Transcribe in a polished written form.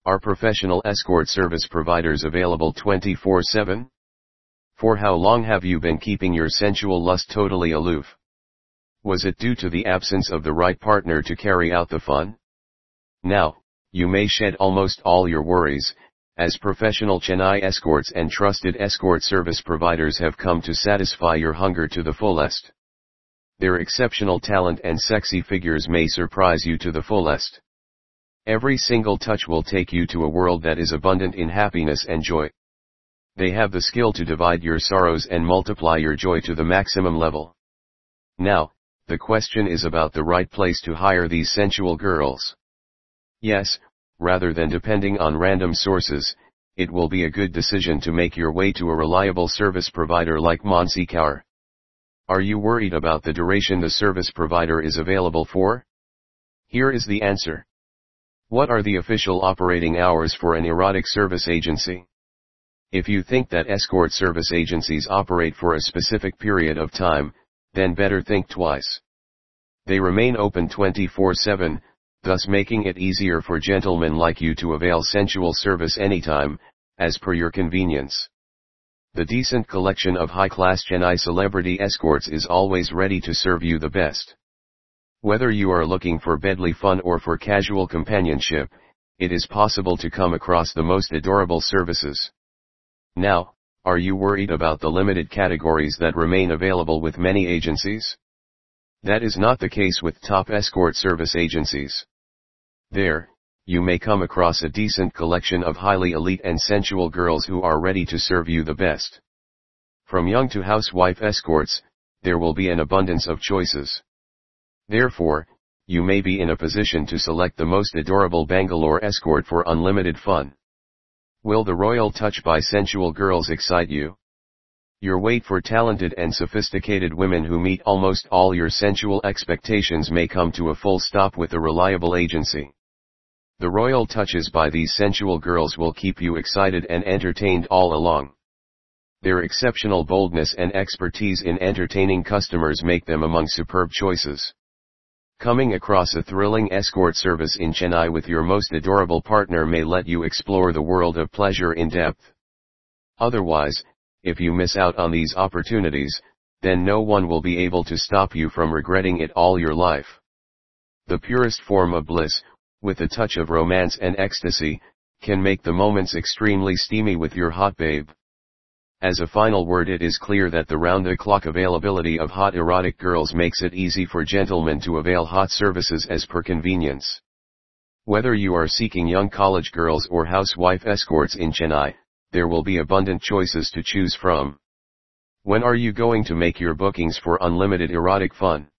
Are professional escort service providers available 24/7? For how long have you been keeping your sensual lust totally aloof? Was it due to the absence of the right partner to carry out the fun? Now, you may shed almost all your worries, as professional Chennai escorts and trusted escort service providers have come to satisfy your hunger to the fullest. Their exceptional talent and sexy figures may surprise you to the fullest. Every single touch will take you to a world that is abundant in happiness and joy. They have the skill to divide your sorrows and multiply your joy to the maximum level. Now, the question is about the right place to hire these sensual girls. Yes, rather than depending on random sources, it will be a good decision to make your way to a reliable service provider like Mansi Kaur. Are you worried about the duration the service provider is available for? Here is the answer. What are the official operating hours for an erotic service agency? If you think that escort service agencies operate for a specific period of time, then better think twice. They remain open 24/7, thus making it easier for gentlemen like you to avail sensual service anytime, as per your convenience. The decent collection of high-class Chennai celebrity escorts is always ready to serve you the best. Whether you are looking for bedly fun or for casual companionship, it is possible to come across the most adorable services. Now, are you worried about the limited categories that remain available with many agencies? That is not the case with top escort service agencies. There, you may come across a decent collection of highly elite and sensual girls who are ready to serve you the best. From young to housewife escorts, there will be an abundance of choices. Therefore, you may be in a position to select the most adorable Bangalore escort for unlimited fun. Will the royal touch by sensual girls excite you? Your wait for talented and sophisticated women who meet almost all your sensual expectations may come to a full stop with a reliable agency. The royal touches by these sensual girls will keep you excited and entertained all along. Their exceptional boldness and expertise in entertaining customers make them among superb choices. Coming across a thrilling escort service in Chennai with your most adorable partner may let you explore the world of pleasure in depth. Otherwise, if you miss out on these opportunities, then no one will be able to stop you from regretting it all your life. The purest form of bliss, with a touch of romance and ecstasy, can make the moments extremely steamy with your hot babe. As a final word, it is clear that the round-the-clock availability of hot erotic girls makes it easy for gentlemen to avail hot services as per convenience. Whether you are seeking young college girls or housewife escorts in Chennai, there will be abundant choices to choose from. When are you going to make your bookings for unlimited erotic fun?